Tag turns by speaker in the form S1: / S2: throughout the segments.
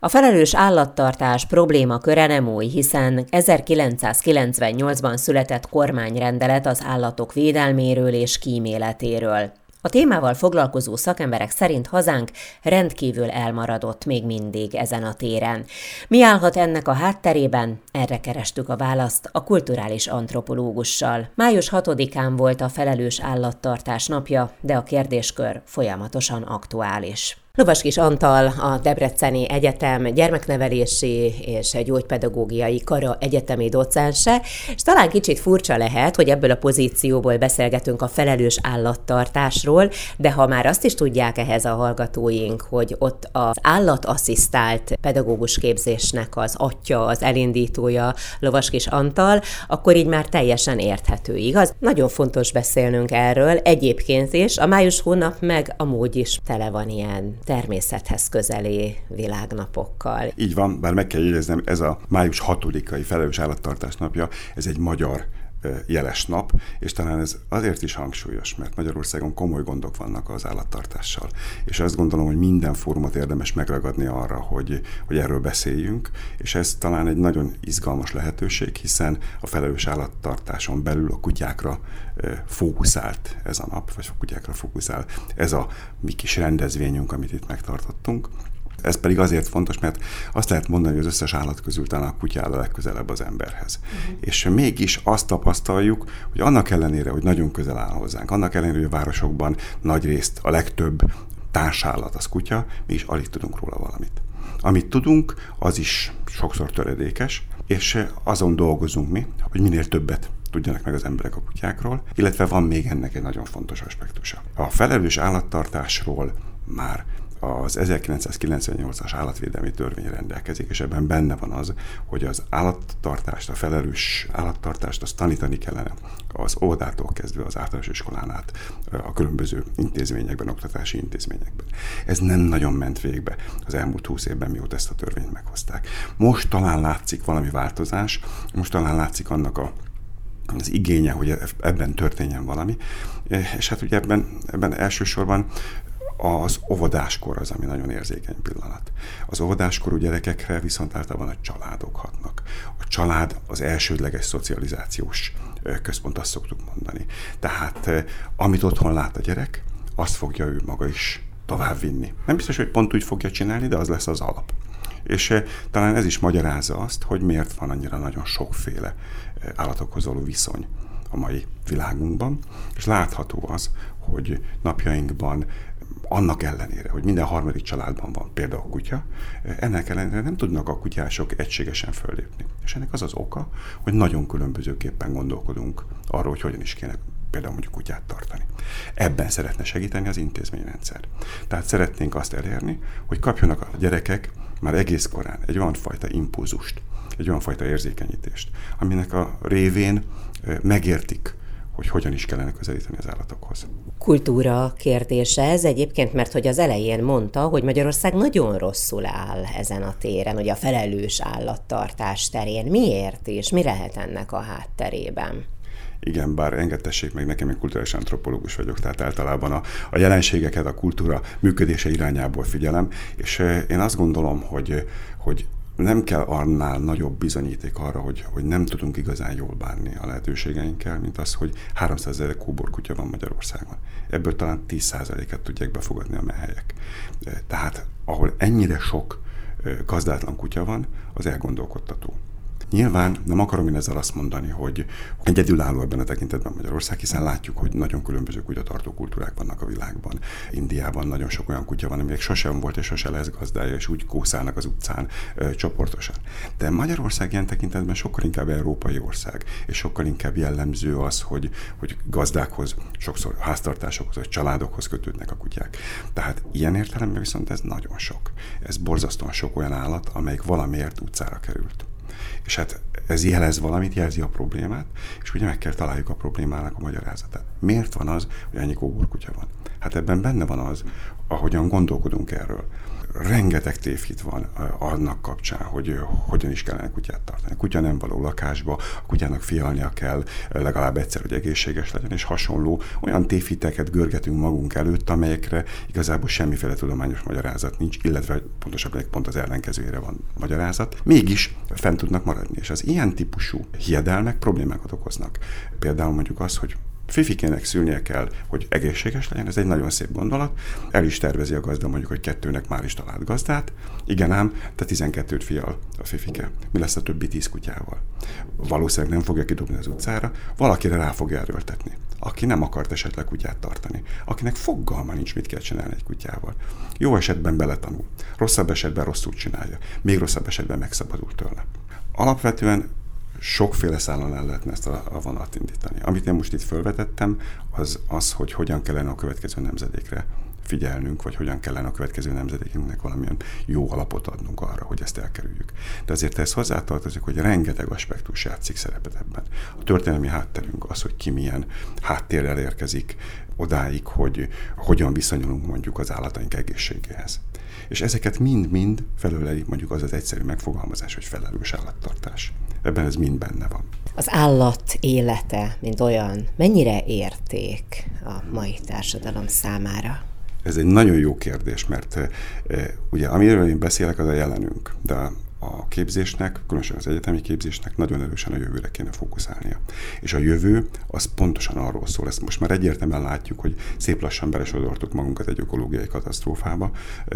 S1: A felelős állattartás problémaköre nem új, hiszen 1998-ban született kormányrendelet az állatok védelméről és kíméletéről. A témával foglalkozó szakemberek szerint hazánk rendkívül elmaradott még mindig ezen a téren. Mi állhat ennek a hátterében? Erre kerestük a választ a kulturális antropológussal. Május 6-án volt a felelős állattartás napja, de a kérdéskör folyamatosan aktuális. Lovaskis Antal, a Debreceni Egyetem gyermeknevelési és gyógypedagógiai kara egyetemi docense, és talán kicsit furcsa lehet, hogy ebből a pozícióból beszélgetünk a felelős állattartásról, de ha már azt is tudják ehhez a hallgatóink, hogy ott az állatasszisztált pedagógus képzésnek az atya, az elindítója Lovaskis Antal, akkor így már teljesen érthető, igaz? Nagyon fontos beszélnünk erről, egyébként is, a május hónap meg amúgy is tele van ilyen természethez közeli világnapokkal.
S2: Így van, bár meg kell jegyeznem, ez a május 6-ai felelős állattartás napja, ez egy magyar jeles nap, és talán ez azért is hangsúlyos, mert Magyarországon komoly gondok vannak az állattartással. És azt gondolom, hogy minden fórumot érdemes megragadni arra, hogy erről beszéljünk, és ez talán egy nagyon izgalmas lehetőség, hiszen a felelős állattartáson belül a kutyákra fókuszált ez a nap, vagy a kutyákra fókuszál ez a mi kis rendezvényünk, amit itt megtartottunk. Ez pedig azért fontos, mert azt lehet mondani, hogy az összes állat közül talán a kutya áll a legközelebb az emberhez. És mégis azt tapasztaljuk, hogy annak ellenére, hogy nagyon közel áll hozzánk, annak ellenére, hogy a városokban nagyrészt a legtöbb társállat az kutya, mi is alig tudunk róla valamit. Amit tudunk, az is sokszor töredékes, és azon dolgozunk mi, hogy minél többet tudjanak meg az emberek a kutyákról, illetve van még ennek egy nagyon fontos aspektusa. A felelős állattartásról már az 1998-as állatvédelmi törvény rendelkezik, és ebben benne van az, hogy az állattartást, a felelős állattartást azt tanítani kellene az óvodától kezdve az általános iskolán át a különböző intézményekben, oktatási intézményekben. Ez nem nagyon ment végbe az elmúlt 20 évben, mióta ezt a törvényt meghozták. Most talán látszik valami változás, most talán látszik annak az igénye, hogy ebben történjen valami, és hát ugye ebben elsősorban az óvodáskor az, ami nagyon érzékeny pillanat. Az óvodáskorú gyerekekre viszont általában a családok hatnak. A család az elsődleges szocializációs központ, azt szoktuk mondani. Tehát amit otthon lát a gyerek, azt fogja ő maga is továbbvinni. Nem biztos, hogy pont úgy fogja csinálni, de az lesz az alap. És talán ez is magyarázza azt, hogy miért van annyira nagyon sokféle állatokhoz való viszony a mai világunkban, és látható az, hogy napjainkban annak ellenére, hogy minden harmadik családban van például kutya, ennek ellenére nem tudnak a kutyások egységesen föllépni. És ennek az az oka, hogy nagyon különbözőképpen gondolkodunk arról, hogy hogyan is kéne például mondjuk kutyát tartani. Ebben szeretne segíteni az intézményrendszer. Tehát szeretnénk azt elérni, hogy kapjanak a gyerekek már egész korán egy olyan fajta impulzust, egy olyan fajta érzékenyítést, aminek a révén megértik, hogy hogyan is kellene közelíteni az állatokhoz.
S1: Kultúra kérdése ez egyébként, mert hogy az elején mondta, hogy Magyarország nagyon rosszul áll ezen a téren, hogy a felelős állattartás terén. Miért és mi lehet ennek a hátterében?
S2: Igen, bár engedtessék meg, nekem egy kulturális antropológus vagyok, tehát általában a jelenségeket a kultúra működése irányából figyelem, és én azt gondolom, hogy nem kell annál nagyobb bizonyíték arra, hogy nem tudunk igazán jól bánni a lehetőségeinkkel, mint az, hogy 300 000 kóborkutya van Magyarországon. Ebből talán 10%-et tudják befogadni a menhelyek. Tehát ahol ennyire sok gazdátlan kutya van, az elgondolkodtató. Nyilván nem akarom én ezzel azt mondani, hogy egyedülálló ebben a tekintetben Magyarország, hiszen látjuk, hogy nagyon különböző kutyatartó kultúrák vannak a világban. Indiában nagyon sok olyan kutya van, aminek sosem volt és sose lesz gazdája, és úgy kószálnak az utcán csoportosan. De Magyarország ilyen tekintetben sokkal inkább európai ország, és sokkal inkább jellemző az, hogy gazdákhoz, sokszor háztartásokhoz, vagy családokhoz kötődnek a kutyák. Tehát ilyen értelemben viszont ez nagyon sok. Ez borzasztóan sok olyan állat, amelyik valamiért utcára került. És hát ez jelez valamit, jelzi a problémát, és ugye meg kell találjuk a problémának a magyarázatát. Miért van az, hogy ennyi kóborkutya van? Hát ebben benne van az, ahogyan gondolkodunk erről. rengeteg tévhit van annak kapcsán, hogy hogyan is kellene kutyát tartani. A kutya nem való lakásba, a kutyának fialnia kell legalább egyszer, hogy egészséges legyen, és hasonló olyan tévhiteket görgetünk magunk előtt, amelyekre igazából semmiféle tudományos magyarázat nincs, illetve pontosabban pont az ellenkezőjére van magyarázat. Mégis fent tudnak maradni, és az ilyen típusú hiedelmek problémákat okoznak. Például mondjuk az, hogy fifikének szülnie kell, hogy egészséges legyen, ez egy nagyon szép gondolat. El is tervezi a gazda mondjuk, hogy 2-nek már is talált gazdát. Igen ám, te 12-t fial a fifike. Mi lesz a többi 10 kutyával? Valószínűleg nem fogja kidobni az utcára, valakire rá fogja erőltetni. Aki nem akart esetleg kutyát tartani, akinek fogalma nincs, mit kell csinálni egy kutyával. Jó esetben beletanul, rosszabb esetben rosszul csinálja, még rosszabb esetben megszabadul tőle. Alapvetően sokféle szálon el lehetne ezt a vonalat indítani. Amit én most itt felvetettem, az, hogy hogyan kellene a következő nemzedékre figyelnünk, vagy hogyan kellene a következő nemzedékünknek valamilyen jó alapot adnunk arra, hogy ezt elkerüljük. De azért ez hozzátartozik, hogy rengeteg aspektus játszik szerepet ebben. A történelmi hátterünk az, hogy ki milyen háttérrel érkezik odáig, hogy hogyan viszonyulunk mondjuk az állataink egészségéhez. És ezeket mind-mind felöleli mondjuk az egyszerű megfogalmazás, hogy felelős állattartás. Ebben ez mind benne van.
S1: Az állat élete, mint olyan, mennyire érték a mai társadalom számára?
S2: Ez egy nagyon jó kérdés, mert ugye amiről én beszélek, az a jelenünk, de a képzésnek, különösen az egyetemi képzésnek nagyon erősen a jövőre kéne fókuszálnia. És a jövő az pontosan arról szól, ezt most már egyértelműen látjuk, hogy szép lassan belesodortuk magunkat egy ökológiai katasztrófába.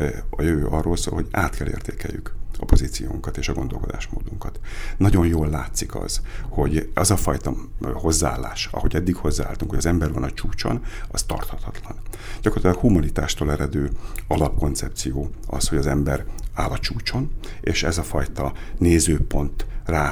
S2: A jövő arról szól, hogy át kell értékeljük a pozíciónkat és a gondolkodásmódunkat. Nagyon jól látszik az, hogy az a fajta hozzáállás, ahogy eddig hozzáálltunk, hogy az ember van a csúcson, az tarthatatlan. Gyakorlatilag humanitástól eredő alapkoncepció az, hogy az ember áll a csúcson, és ez a fajta nézőpont rá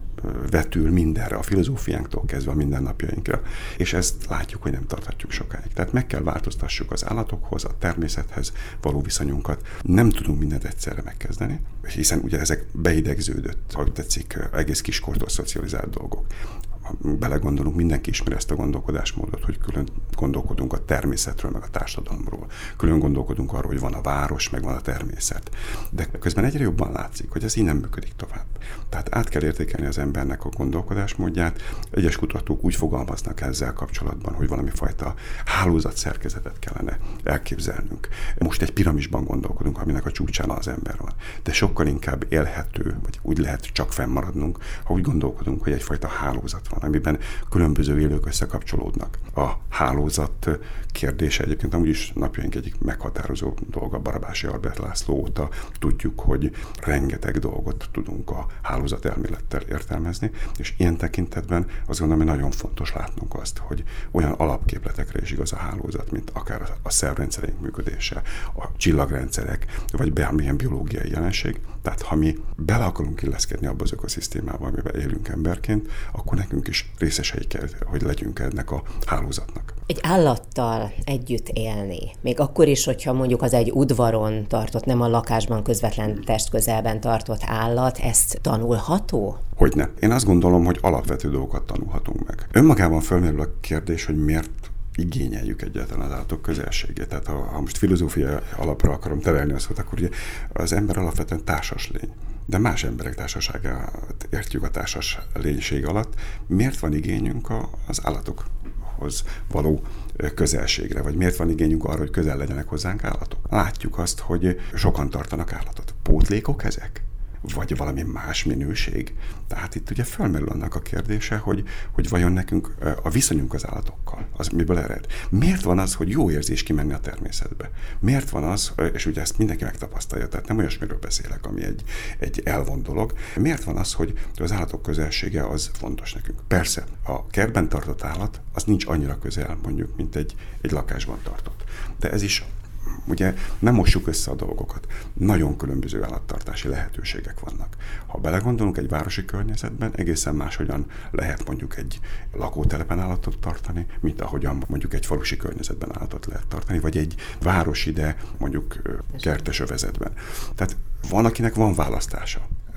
S2: vetül mindenre, a filozófiánktól kezdve a mindennapjainkra. És ezt látjuk, hogy nem tarthatjuk sokáig. Tehát meg kell változtassuk az állatokhoz, a természethez való viszonyunkat. Nem tudunk mindent egyszerre megkezdeni, hiszen ugye ezek beidegződött, ahogy tetszik, egész kiskortól szocializált dolgok. Belegondolunk, mindenki ismeri ezt a gondolkodásmódot, hogy külön gondolkodunk a természetről, meg a társadalomról. Külön gondolkodunk arról, hogy van a város, meg van a természet. De közben egyre jobban látszik, hogy ez így nem működik tovább. Tehát át kell értékelni az embernek a gondolkodásmódját. Egyes kutatók úgy fogalmaznak ezzel kapcsolatban, hogy valami fajta hálózatszerkezetet kellene elképzelnünk. Most egy piramisban gondolkodunk, aminek a csúcsán az ember van. De sokkal inkább élhető, vagy úgy lehet csak fennmaradnunk, ha úgy gondolkodunk, hogy egyfajta hálózat van, amiben különböző élők összekapcsolódnak. A hálózat kérdése egyébként amúgy is napjaink egyik meghatározó dolga, Barabási Albert László óta tudjuk, hogy rengeteg dolgot tudunk a hálózat elmélettel értelmezni, és ilyen tekintetben azt gondolom, hogy nagyon fontos látnunk azt, hogy olyan alapképletekre is igaz a hálózat, mint akár a szervrendszereink működése, a csillagrendszerek, vagy bármilyen biológiai jelenség. Tehát ha mi bele akarunk illeszkedni abba az ökoszisztémába, amiben élünk emberként, akkor nekünk is részesei kell, hogy legyünk ennek a hálózatnak.
S1: Egy állattal együtt élni, még akkor is, hogyha mondjuk az egy udvaron tartott, nem a lakásban közvetlen testközelben tartott állat, ezt tanulható?
S2: Hogyne. Én azt gondolom, hogy alapvető dolgokat tanulhatunk meg. Önmagában felmerül a kérdés, hogy miért igényeljük egyáltalán az állatok közelségét. Tehát ha most filozófiai alapra akarom terelni azt, akkor ugye az ember alapvetően társas lény. De más emberek társaságát értjük a társas lénység alatt. Miért van igényünk az állatokhoz való közelségre, vagy miért van igényünk arra, hogy közel legyenek hozzánk állatok? Látjuk azt, hogy sokan tartanak állatot. Pótlékok ezek? Vagy valami más minőség. Tehát itt ugye felmerül annak a kérdése, hogy vajon nekünk a viszonyunk az állatokkal, az miből ered? Miért van az, hogy jó érzés kimenni a természetbe? Miért van az, és ugye ezt mindenki megtapasztalja, tehát nem olyasmiről beszélek, ami egy elvont dolog. Miért van az, hogy az állatok közelsége az fontos nekünk? Persze, a kertben tartott állat, az nincs annyira közel mondjuk, mint egy lakásban tartott. De ez is ugye nem mossuk össze a dolgokat. Nagyon különböző állattartási lehetőségek vannak. Ha belegondolunk, egy városi környezetben egészen máshogyan lehet mondjuk egy lakótelepen állatot tartani, mint ahogyan mondjuk egy falusi környezetben állatot lehet tartani, vagy egy városi, de mondjuk kertes övezetben. Tehát van, akinek van választása.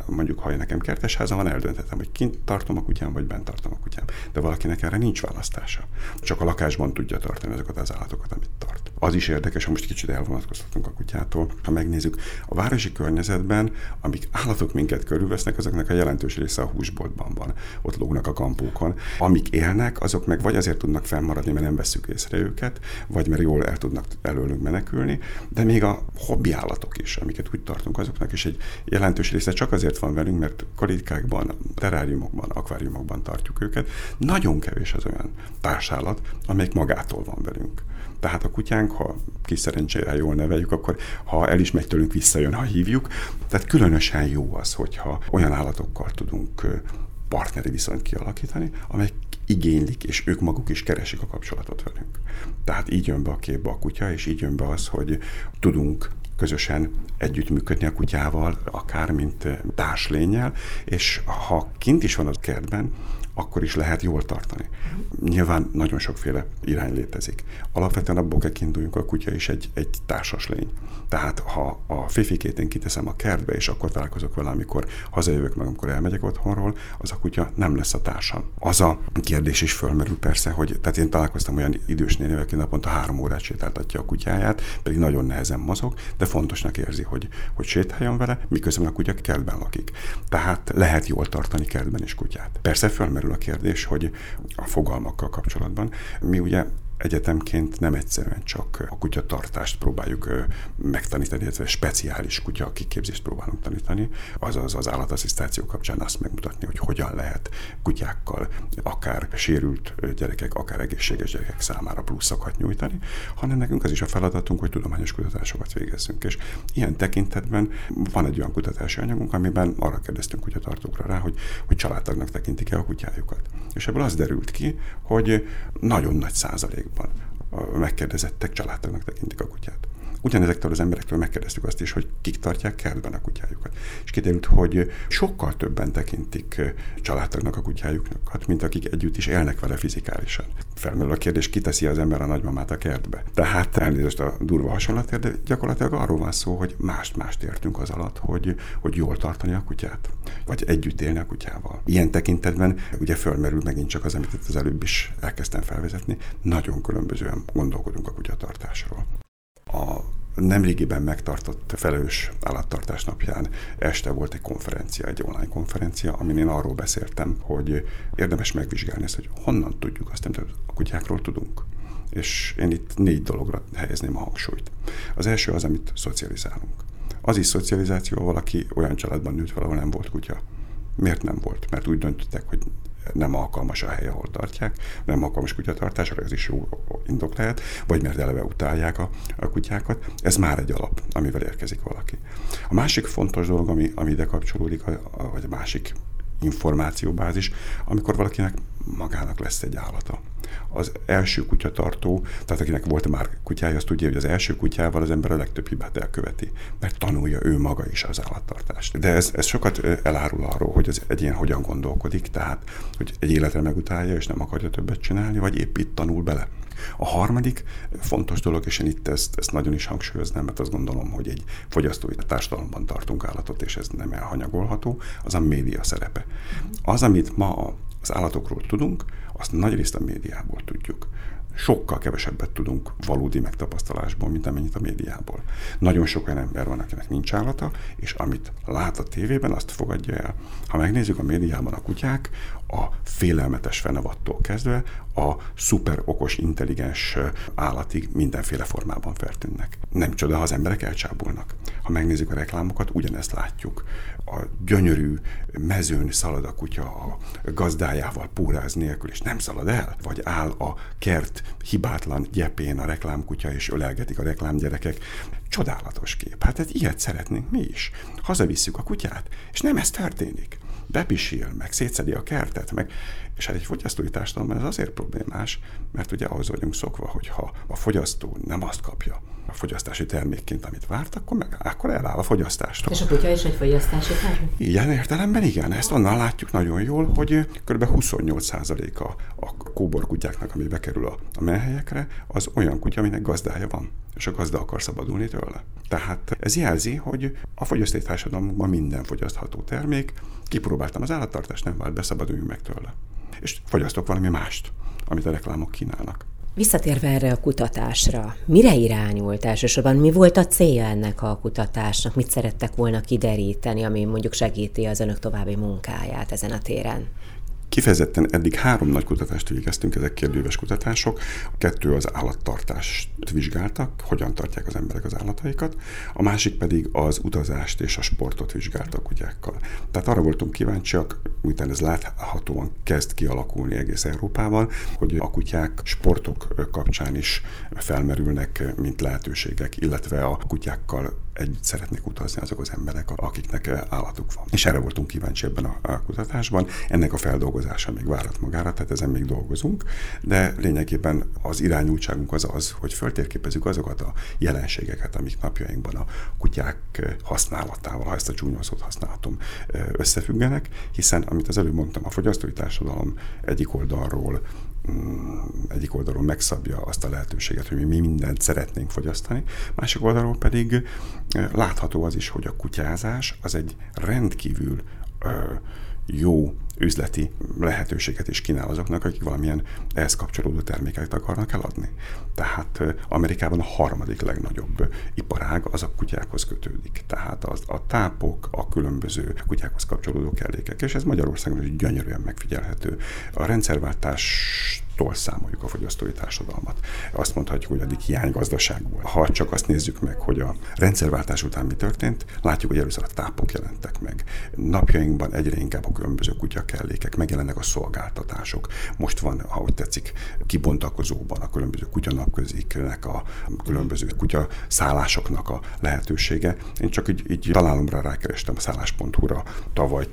S2: mondjuk, ha nekem kertesházam van, eldönthetem, hogy kint tartom a kutyám, vagy bent tartom a kutyám. De valakinek erre nincs választása. Csak a lakásban tudja tartani azokat az állatokat, amit tart. Az is érdekes, ha most kicsit elvonatkoztatunk a kutyától. Ha megnézzük, a városi környezetben, amik állatok minket körülvesznek, azoknak a jelentős része a húsboltban van. Ott lógnak a kampókon. Amik élnek, azok meg vagy azért tudnak fennmaradni, mert nem vesszük észre őket, vagy mert jól el tudnak előlünk menekülni, de még a hobbi állatok is, amiket úgy tartunk, azoknak is egy jelentős része csak azért van velünk, mert kalitkákban, teráriumokban, akváriumokban tartjuk őket. Nagyon kevés az olyan társállat, amelyik magától van velünk. Tehát a kutyánk, ha kis szerencsére jól neveljük, akkor ha el is megy tőlünk, visszajön, ha hívjuk. Tehát különösen jó az, hogyha olyan állatokkal tudunk partneri viszonyt kialakítani, amelyek igénylik, és ők maguk is keresik a kapcsolatot velünk. Tehát így jön be a képbe a kutya, és így jön be az, hogy tudunk közösen együttműködni a kutyával, akár mint társlénnyel, és ha kint is van a kertben, akkor is lehet jól tartani. Nyilván nagyon sokféle irány létezik. Alapvetően abból kell kiinduljunk, a kutya is egy társas lény. Tehát ha a fifikét én kiteszem a kertbe, és akkor találkozok vele, amikor hazajövök meg, amikor elmegyek otthonról, az a kutya nem lesz a társam. Az a kérdés is fölmerül persze, hogy tehát én találkoztam olyan idős nénivel, aki naponta 3 órát sétáltatja a kutyáját, pedig nagyon nehezen mozog, de fontosnak érzi, hogy sétáljon vele, miközben a kutya kertben lakik. Tehát lehet jól tartani kertben is kutyát. Persze fölmerül a kérdés, hogy a fogalmakkal kapcsolatban mi ugye egyetemként nem egyszerűen csak a kutyatartást próbáljuk megtanítani, illetve speciális kutya kiképzést próbálunk tanítani, azaz az állatasszisztáció kapcsán azt megmutatni, hogy hogyan lehet kutyákkal akár sérült gyerekek, akár egészséges gyerekek számára pluszokat nyújtani, hanem nekünk az is a feladatunk, hogy tudományos kutatásokat végezzünk. És ilyen tekintetben van egy olyan kutatási anyagunk, amiben arra kérdeztünk kutyatartókra rá, hogy családtagnak tekintik-e a kutyájukat. És ebből az derült ki, hogy nagyon nagy százalékban megkérdezettek családtagnak tekintik a kutyát. Ugyanezektől az emberektől megkérdeztük azt is, hogy kik tartják kertben a kutyájukat. És kiderült, hogy sokkal többen tekintik családtagnak a kutyájukat, mint akik együtt is élnek vele fizikálisan. Felmerül a kérdés, ki teszi az ember a nagymamát a kertbe. Tehát elnézést a durva hasonlatért, de gyakorlatilag arról van szó, hogy mást értünk az alatt, hogy jól tartani a kutyát, vagy együtt élni a kutyával. Ilyen tekintetben ugye fölmerül megint csak az, amit itt az előbb is elkezdtem felvezetni, nagyon különbözően gondolkodunk a kutyatartásról. A nemrégiben megtartott felelős állattartás napján este volt egy konferencia, egy online konferencia, amin én arról beszéltem, hogy érdemes megvizsgálni ezt, hogy honnan tudjuk azt, amit a kutyákról tudunk. És én itt 4 dologra helyezném a hangsúlyt. Az első az, amit szocializálunk. Az is szocializáció, valaki olyan családban nőtt, valahol nem volt kutya. Miért nem volt? Mert úgy döntöttek, hogy nem alkalmas a hely, ahol tartják, nem alkalmas kutyatartásra, ez is jó indok lehet, vagy mert eleve utálják a kutyákat. Ez már egy alap, amivel érkezik valaki. A másik fontos dolog, ami ide kapcsolódik, vagy a másik információbázis, amikor valakinek magának lesz egy állata. Az első kutyatartó, tehát akinek volt már kutyája, azt tudja, hogy az első kutyával az ember a legtöbb hibát elköveti, mert tanulja ő maga is az állattartást. De ez sokat elárul arról, hogy az egyén hogyan gondolkodik, tehát hogy egy életre megutálja, és nem akarja többet csinálni, vagy épp itt tanul bele. A harmadik fontos dolog, és én itt ezt nagyon is hangsúlyoznám, mert azt gondolom, hogy egy fogyasztói társadalomban tartunk állatot, és ez nem elhanyagolható, az a média szerepe. Az, amit ma az állatokról tudunk, azt nagyrészt a médiából tudjuk. Sokkal kevesebbet tudunk valódi megtapasztalásból, mint amennyit a médiából. Nagyon sok olyan ember van, akinek nincs állata, és amit lát a tévében, azt fogadja el. Ha megnézzük a médiában a kutyák, a félelmetes fenevattól kezdve a szuper okos, intelligens állatig mindenféle formában feltűnnek. Nem csoda, ha az emberek elcsábulnak. Ha megnézzük a reklámokat, ugyanezt látjuk. A gyönyörű mezőn szalad a kutya a gazdájával póráz nélkül, és nem szalad el, vagy áll a kert hibátlan gyepén a reklámkutya, és ölelgetik a reklámgyerekek. Csodálatos kép. Hát ilyet szeretnénk mi is. Hazavisszük a kutyát, és nem ez történik. bepisil, meg szétszedi a kertet, meg, és hát egy fogyasztói társadalomban ez azért problémás, mert ugye ahhoz vagyunk szokva, hogy ha a fogyasztó nem azt kapja a fogyasztási termékként, amit várt, akkor eláll a fogyasztástól.
S1: És a kutya is egy fogyasztási termék?
S2: Ilyen értelemben igen, ezt onnan látjuk nagyon jól, hogy kb. 28% a kóborkutyáknak, ami bekerül a menhelyekre, az olyan kutya, aminek gazdája van, és a gazda akar szabadulni tőle. Tehát ez jelzi, hogy a fogyasztói társadalomban minden fogyasztható termék, kipróbáltam az állattartást, nem vált be, szabaduljunk meg tőle. És fogyasztok valami mást, amit a reklámok kínálnak.
S1: Visszatérve erre a kutatásra, mire irányult elsősorban? Mi volt a célja ennek a kutatásnak? Mit szerettek volna kideríteni, ami mondjuk segíti az önök további munkáját ezen a téren?
S2: Kifejezetten eddig 3 nagy kutatást végeztünk, ezek kérdőíves kutatások. 2 az állattartást vizsgáltak, hogyan tartják az emberek az állataikat, a másik pedig az utazást és a sportot vizsgáltak kutyákkal. Tehát arra voltunk kíváncsiak, miután ez láthatóan kezd kialakulni egész Európában, hogy a kutyák sportok kapcsán is felmerülnek, mint lehetőségek, illetve a kutyákkal együtt szeretnék utazni azok az emberek, akiknek állatuk van. És erre voltunk kíváncsi ebben a kutatásban. Ennek a feldolgozása még várat magára, tehát ezen még dolgozunk, de lényegében az irányultságunk az, hogy föltérképezzük azokat a jelenségeket, amik napjainkban a kutyák használatával, ha ezt a csúnya szót használhatom, összefüggenek, hiszen, amit az előbb mondtam, a fogyasztói társadalom egyik oldalról megszabja azt a lehetőséget, hogy mi mindent szeretnénk fogyasztani, másik oldalról pedig látható az is, hogy a kutyázás az egy rendkívül jó üzleti lehetőséget is kínál azoknak, akik valamilyen ehhez kapcsolódó terméket akarnak eladni. Tehát Amerikában a 3. legnagyobb iparág az a kutyákhoz kötődik. Tehát a tápok, a különböző kutyákhoz kapcsolódó kellékek, és ez Magyarországon is gyönyörűen megfigyelhető. A rendszerváltástól számoljuk a fogyasztói társadalmat. Azt mondhatjuk, hogy addig hiánygazdaság volt. Ha csak azt nézzük meg, hogy a rendszerváltás után mi történt, látjuk, hogy először a tápok jelentek meg. Napjainkban egyre inkább a különböző kutyakellékek, megjelennek a szolgáltatások. Most van, ha úgy tetszik, kibontakozóban a különböző kutyanapköziknek, a különböző kutyaszállásoknak a lehetősége. Én csak így találomra rákerestem a szállás.hu-ra, tavaly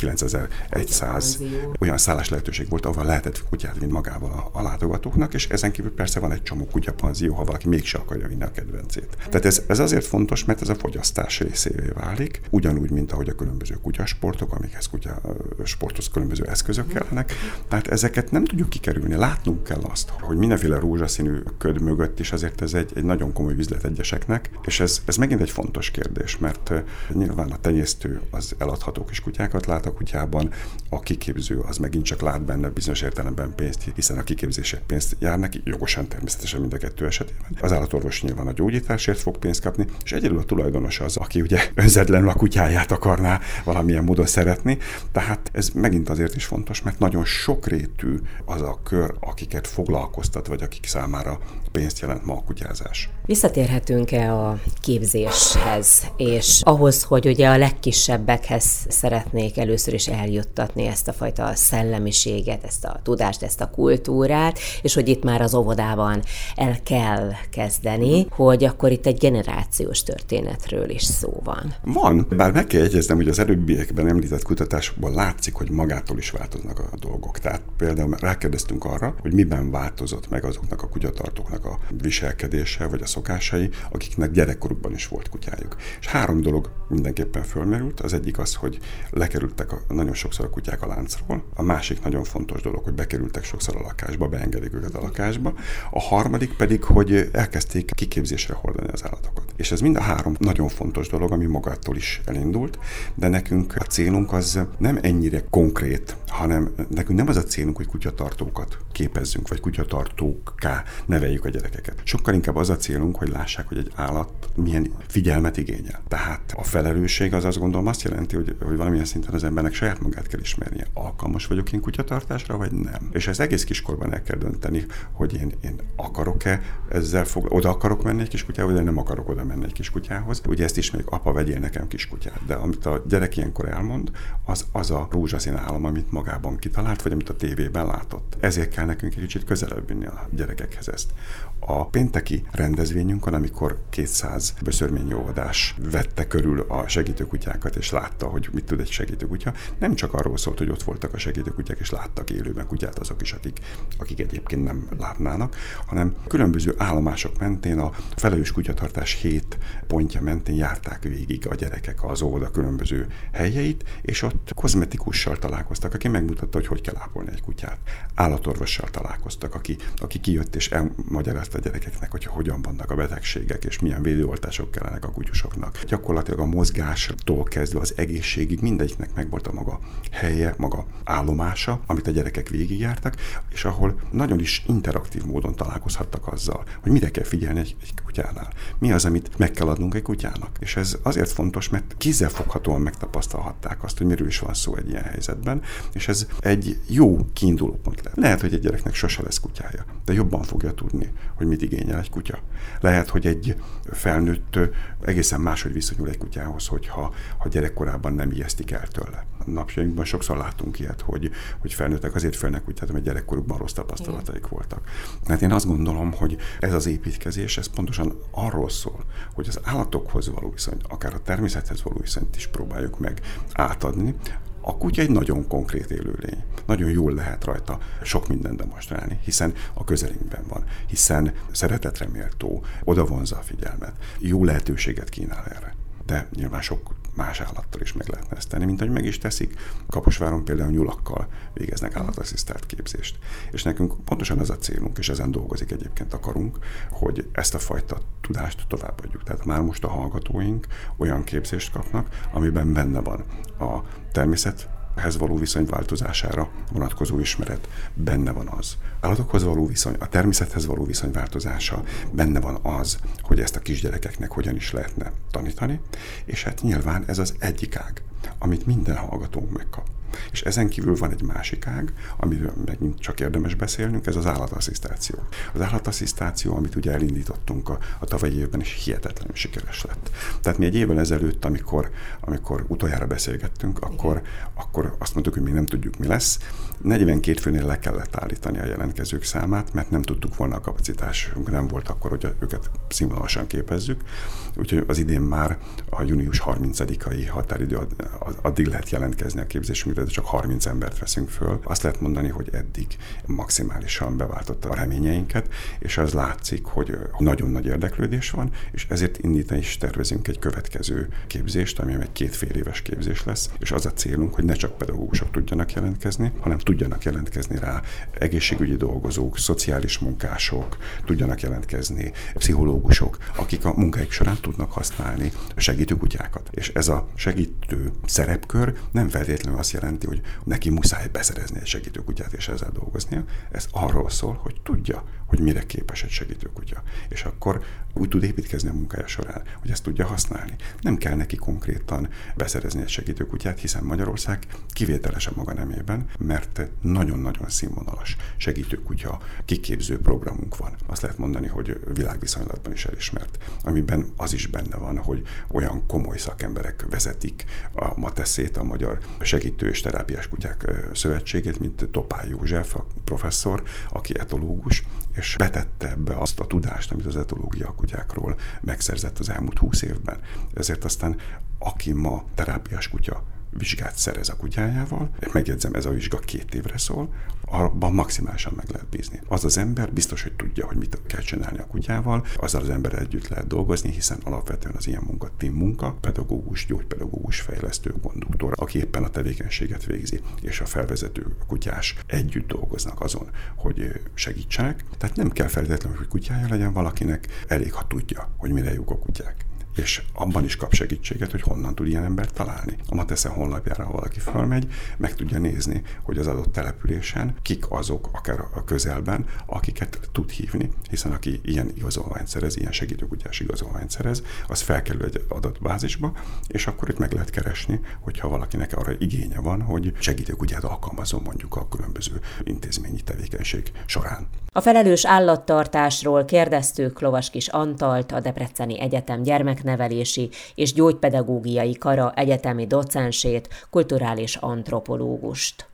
S2: 9100 olyan szállás lehetőség volt, ahol lehetett kutyát vinni magával a látogatóknak, és ezen kívül persze van egy csomó kutyapanzió, ha valaki mégse akarja vinni a kedvencét. Tehát ez azért fontos, mert ez a fogyasztás részévé válik, ugyanúgy, mint ahogy a különböző kutyasportok, amikhez kutyasporthoz különböző eszközök kellenek. Tehát ezeket nem tudjuk kikerülni. Látnunk kell azt, hogy mindenféle rózsaszínű köd mögött is azért ez egy nagyon komoly üzlet egyeseknek, és ez megint egy fontos kérdés, mert nyilván a tenyésztő az eladható kis kutyákat lát a kutyában, a kiképző az megint csak lát benne bizonyos értelemben pénzt, hiszen a kiképzésért pénzt jár neki, jogosan természetesen mind a 2 esetében. Az állatorvos nyilván a gyógyításért fog pénzt kapni, és egyedül a tulajdonos az, aki ugye önzetlenül a kutyáját akarná valamilyen módon szeretni. Tehát ez megint azért is fontos, mert nagyon sokrétű az a kör, akiket foglalkoztat, vagy akik számára pénzt jelent ma a kutyázás.
S1: Visszatérhetünk-e a képzéshez, és ahhoz, hogy ugye a legkisebbekhez szeretnék először is eljuttatni ezt a fajta szellemiséget, ezt a tudást, ezt a kultúrát, és hogy itt már az óvodában el kell kezdeni, hogy akkor itt egy generációs történetről is szó van.
S2: Van, bár meg kell jegyeznem, hogy az előbbiekben említett kutatásokban látszik, hogy magától is változnak a dolgok. Tehát például rákérdeztünk arra, hogy miben változott meg azoknak a kutyatartóknak a viselkedése vagy a szokásai, akiknek gyerekkorukban is volt kutyájuk. És 3 dolog mindenképpen fölmerült. Az egyik az, hogy lekerültek nagyon sokszor a kutyák a láncról. A másik nagyon fontos dolog, hogy bekerültek sokszor a lakásba, beengedik őket a lakásba. A harmadik pedig, hogy elkezdték kiképzésre hordani az állatokat. És ez mind a 3 nagyon fontos dolog, ami magától is elindult, de nekünk a célunk az nem ennyire konkrét, hanem nekünk nem az a célunk, hogy kutyatartókat képezzünk, vagy kutyatartókká neveljük a gyerekeket. Sokkal inkább az a célunk, hogy lássák, hogy egy állat milyen figyelmet igényel. Tehát a felelősség az azt gondolom azt jelenti, hogy valamilyen szinten az embernek saját magát kell ismernie. Alkalmas vagyok én kutyatartásra, vagy nem? És ez egész kiskorban el kell dönteni, hogy én akarok-e ezzel oda akarok menni egy kiskutyához, de nem akarok oda menni egy kiskutyához. Ugye ezt is még apa, vegyél nekem kiskutyát. De amit a gyerek ilyenkor elmond, az a rózsaszín álom, amit maga magában kitalált, vagy amit a tévében látott. Ezért kell nekünk egy kicsit közelebb vinni a gyerekekhez ezt. A pénteki rendezvényünkön, amikor 200 böszörményjóvadás vette körül a segítőkutyákat, és látta, hogy mit tud egy segítőkutya, nem csak arról szólt, hogy ott voltak a segítőkutyák, és láttak élőben kutyát azok is, akik egyébként nem látnának, hanem különböző állomások mentén, a felelős kutyatartás 7 pontja mentén járták végig a gyerekek az óvoda különböző helyeit, és ott kozmetikussal találkoztak, aki megmutatta, hogy kell ápolni egy kutyát. Állatorvossal találkoztak, aki kijött és elmagyarázta a gyerekeknek, hogy hogyan vannak a betegségek, és milyen védőoltások kellenek a kutyusoknak. Gyakorlatilag a mozgástól kezdve az egészségig mindegyiknek megvolt a maga helye, maga állomása, amit a gyerekek végigjártak, és ahol nagyon is interaktív módon találkozhattak azzal, hogy mire kell figyelni egy kutyánál. Mi az, amit meg kell adnunk egy kutyának. És ez azért fontos, mert kézzelfoghatóan megtapasztalhatták azt, hogy miről is van szó egy ilyen helyzetben, és ez egy jó kiindulópont lehet. Lehet, hogy egy gyereknek sose lesz kutyája, de jobban fogja tudni, hogy mit igényel egy kutya. Lehet, hogy egy felnőtt egészen máshogy viszonyul egy kutyához, hogyha gyerekkorában nem ijesztik el tőle. Napjainkban sokszor látunk ilyet, hogy felnőttek azért félnek kutyát, mert gyerekkorukban rossz tapasztalataik voltak. Hát én azt gondolom, hogy ez az építkezés, ez pontosan arról szól, hogy az állatokhoz való viszonyt, akár a természethez való viszonyt is próbáljuk meg átadni. A kutya egy nagyon konkrét élőlény. Nagyon jól lehet rajta sok mindent demonstrálni, hiszen a közelünkben van, hiszen szeretetre méltó, odavonza a figyelmet, jó lehetőséget kínál erre. De nyilván sok más állattal is meg lehetne ezt tenni, mint hogy meg is teszik. Kaposváron például nyulakkal végeznek állatasszisztált képzést. És nekünk pontosan ez a célunk, és ezen dolgozik egyébként a karunk, hogy ezt a fajta tudást továbbadjuk. Tehát már most a hallgatóink olyan képzést kapnak, amiben benne van a természethez való viszony változására vonatkozó ismeret, benne van az állatokhoz való viszony, a természethez való viszony változása, benne van az, hogy ezt a kisgyerekeknek hogyan is lehetne tanítani, és hát nyilván ez az egyik ág, amit minden hallgatónk megkap. És ezen kívül van egy másik ág, amiről megint csak érdemes beszélnünk, ez az állatasszisztáció. Az állatasszisztáció, amit ugye elindítottunk a tavalyi évben, is hihetetlenül sikeres lett. Tehát mi egy évvel ezelőtt, amikor utoljára beszélgettünk, akkor azt mondtuk, hogy még nem tudjuk, mi lesz. 42 főnél le kellett állítani a jelentkezők számát, mert nem tudtuk volna, a kapacitásunk nem volt akkor, hogy őket színvonalasan képezzük. Úgyhogy az idén már a június 30-ai határidő, addig lehet jelentkezni a képzésünkre, de csak 30 embert veszünk föl. Azt lehet mondani, hogy eddig maximálisan beváltotta a reményeinket, és az látszik, hogy nagyon nagy érdeklődés van, és ezért indítani is tervezünk egy következő képzést, ami egy 2 fél éves képzés lesz, és az a célunk, hogy ne csak pedagógusok tudjanak jelentkezni, hanem tudjanak jelentkezni rá egészségügyi dolgozók, szociális munkások, tudjanak jelentkezni pszichológusok, akik a munkáik során tudnak használni segítőkutyákat. És ez a segítő szerepkör nem feltétlenül azt jelenti, hogy neki muszáj beszerezni egy segítőkutyát és ezzel dolgoznia. Ez arról szól, hogy tudja, hogy mire képes egy segítőkutya. És akkor úgy tud építkezni a munkája során, hogy ezt tudja használni. Nem kell neki konkrétan beszerezni egy segítőkutyát, hiszen Magyarország kivételes a maga nemében, mert nagyon-nagyon színvonalas segítőkutya kiképző programunk van. Azt lehet mondani, hogy világviszonylatban is elismert, amiben az is benne van, hogy olyan komoly szakemberek vezetik a MATESZ-ét, a Magyar Segítő és Terápiás Kutyák Szövetségét, mint Topály József, a professzor, aki etológus, és betette ebbe azt a tudást, amit az etológia a kutyákról megszerzett az elmúlt 20 évben. Ezért aztán, aki ma terápiás kutya vizsgát szerez a kutyájával, megjegyzem, ez a vizsga 2 évre szól, abban maximálisan meg lehet bízni. Az az ember biztos, hogy tudja, hogy mit kell csinálni a kutyával, azzal az emberrel együtt lehet dolgozni, hiszen alapvetően az ilyen munka team munka, pedagógus, gyógypedagógus, fejlesztő, konduktor, aki éppen a tevékenységet végzi, és a felvezető kutyás együtt dolgoznak azon, hogy segítsenek. Tehát nem kell feltétlenül, hogy kutyája legyen valakinek, elég, ha tudja, hogy mire jók a kutyák. És abban is kap segítséget, hogy honnan tud ilyen embert találni. A MATESZ honlapjára, ha valaki felmegy, meg tudja nézni, hogy az adott településen kik azok, akár a közelben, akiket tud hívni, hiszen aki ilyen igazolványt szerez, ilyen segítőkutyás igazolványt szerez, az felkerül egy adatbázisba, és akkor itt meg lehet keresni, hogyha valakinek arra igénye van, hogy segítőkutyát alkalmazom mondjuk a különböző intézményi tevékenység során.
S1: A felelős állattartásról kérdeztük Lovaskis Antalt, a Debreceni Egyetem gyermeknevelési és gyógypedagógiai kara egyetemi docensét, kulturális antropológust.